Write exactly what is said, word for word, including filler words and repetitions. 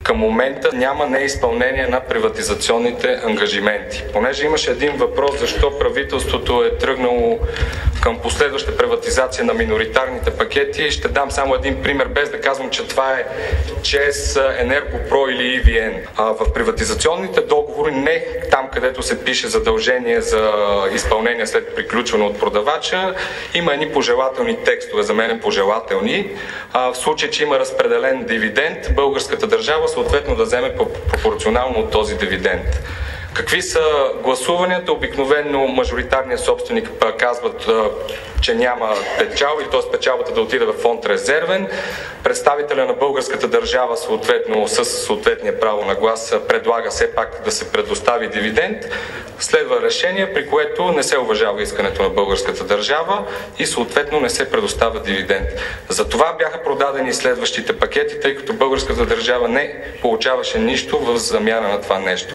към момента няма неизпълнение на приватизационните ангажименти. Понеже имаше един въпрос защо правителството е тръгнало към последваща приватизация на миноритарните пакети, ще дам само един пример, без да казвам, че това е ЧЕЗ, Енергопро или И Ви Ен. В приватизационните договори, не там, където се пише задължение за изпълнение след приключване от продавача, има едни пожелателни текстове, за мен пожелателни. В случай, че има разпределен дивиденд, българската държава съответно да вземе пропорционално от този дивиденд. Какви са гласуванията? Обикновено мажоритарният собственик казват, че няма печалба, или т.е. печалбата да отиде в фонд резервен. Представителя на българската държава съответно с съответния право на глас предлага все пак да се предостави дивиденд. Следва решение, при което не се уважава искането на българската държава и съответно не се предоставя дивиденд. За това бяха продадени следващите пакети, тъй като българската държава не получаваше нищо в замяна на това нещо.